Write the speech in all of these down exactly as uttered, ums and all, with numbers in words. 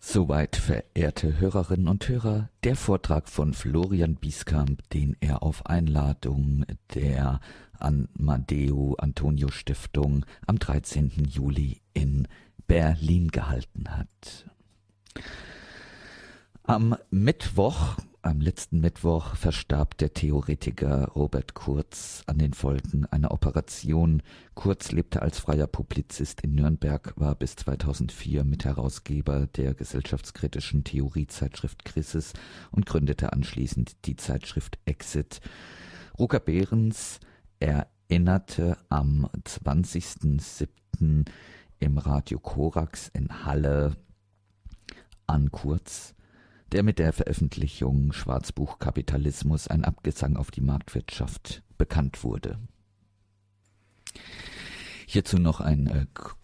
Soweit, verehrte Hörerinnen und Hörer, der Vortrag von Florian Bieskamp, den er auf Einladung der Amadeo Antonio Stiftung am dreizehnten Juli in Berlin gehalten hat. Am Mittwoch, am letzten Mittwoch, verstarb der Theoretiker Robert Kurz an den Folgen einer Operation. Kurz lebte als freier Publizist in Nürnberg, war bis zweitausendvier Mitherausgeber der gesellschaftskritischen Theoriezeitschrift Krisis und gründete anschließend die Zeitschrift Exit. Rucker Behrens erinnerte am zwanzigsten siebten im Radio Korax in Halle an Kurz, der mit der Veröffentlichung Schwarzbuch Kapitalismus, ein Abgesang auf die Marktwirtschaft, bekannt wurde. Hierzu noch ein äh,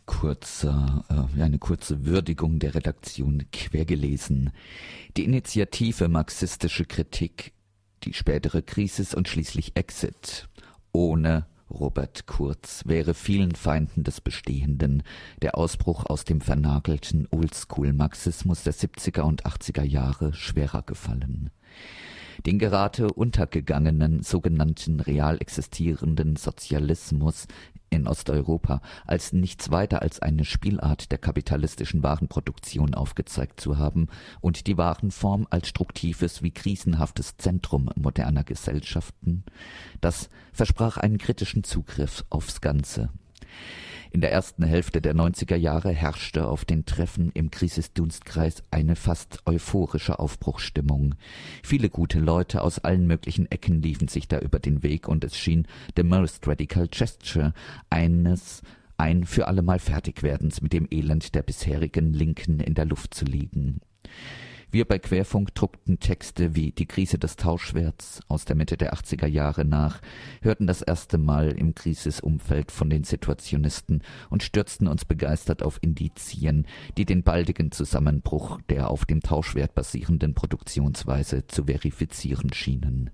kurzer, äh, eine kurze Würdigung der Redaktion Quergelesen. Die Initiative Marxistische Kritik, die spätere Krisis und schließlich Exit ohne Robert Kurz wäre vielen Feinden des Bestehenden der Ausbruch aus dem vernagelten Oldschool-Marxismus der siebziger und achtziger Jahre schwerer gefallen. Den gerade untergegangenen sogenannten real existierenden Sozialismus in Osteuropa als nichts weiter als eine Spielart der kapitalistischen Warenproduktion aufgezeigt zu haben und die Warenform als struktives wie krisenhaftes Zentrum moderner Gesellschaften, das versprach einen kritischen Zugriff aufs Ganze. In der ersten Hälfte der neunziger Jahre herrschte auf den Treffen im Krisis-Dunstkreis eine fast euphorische Aufbruchsstimmung. Viele gute Leute aus allen möglichen Ecken liefen sich da über den Weg und es schien the most radical gesture eines ein für allemal Fertigwerdens mit dem Elend der bisherigen Linken in der Luft zu liegen. Wir bei Querfunk druckten Texte wie Die Krise des Tauschwerts aus der Mitte der achtziger Jahre nach, hörten das erste Mal im Krisisumfeld von den Situationisten und stürzten uns begeistert auf Indizien, die den baldigen Zusammenbruch der auf dem Tauschwert basierenden Produktionsweise zu verifizieren schienen.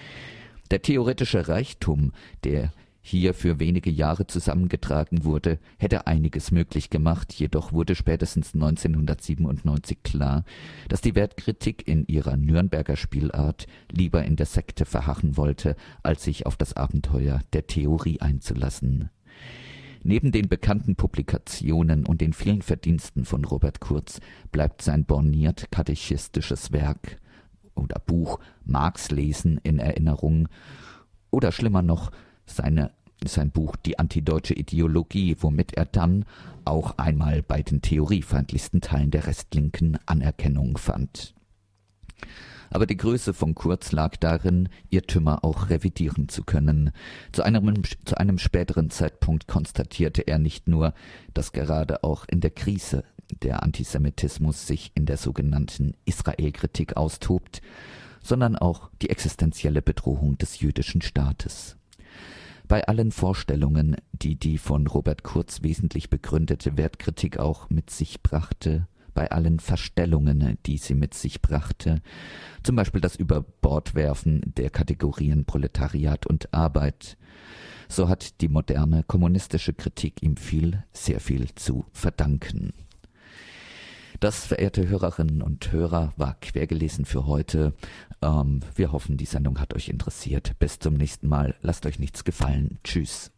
Der theoretische Reichtum, der hier für wenige Jahre zusammengetragen wurde, hätte einiges möglich gemacht, jedoch wurde spätestens neunzehnhundertsiebenundneunzig klar, dass die Wertkritik in ihrer Nürnberger Spielart lieber in der Sekte verharren wollte, als sich auf das Abenteuer der Theorie einzulassen. Neben den bekannten Publikationen und den vielen Verdiensten von Robert Kurz bleibt sein borniert katechistisches Werk oder Buch Marx lesen in Erinnerung oder schlimmer noch Seine, sein Buch Die antideutsche Ideologie, womit er dann auch einmal bei den theoriefeindlichsten Teilen der Restlinken Anerkennung fand. Aber die Größe von Kurz lag darin, Irrtümer auch revidieren zu können. Zu einem, zu einem späteren Zeitpunkt konstatierte er nicht nur, dass gerade auch in der Krise der Antisemitismus sich in der sogenannten Israelkritik austobt, sondern auch die existenzielle Bedrohung des jüdischen Staates. Bei allen Vorstellungen, die die von Robert Kurz wesentlich begründete Wertkritik auch mit sich brachte, bei allen Verstellungen, die sie mit sich brachte, zum Beispiel das Überbordwerfen der Kategorien Proletariat und Arbeit, so hat die moderne kommunistische Kritik ihm viel, sehr viel zu verdanken. Das, verehrte Hörerinnen und Hörer, war Quergelesen für heute. Ähm, wir hoffen, die Sendung hat euch interessiert. Bis zum nächsten Mal. Lasst euch nichts gefallen. Tschüss.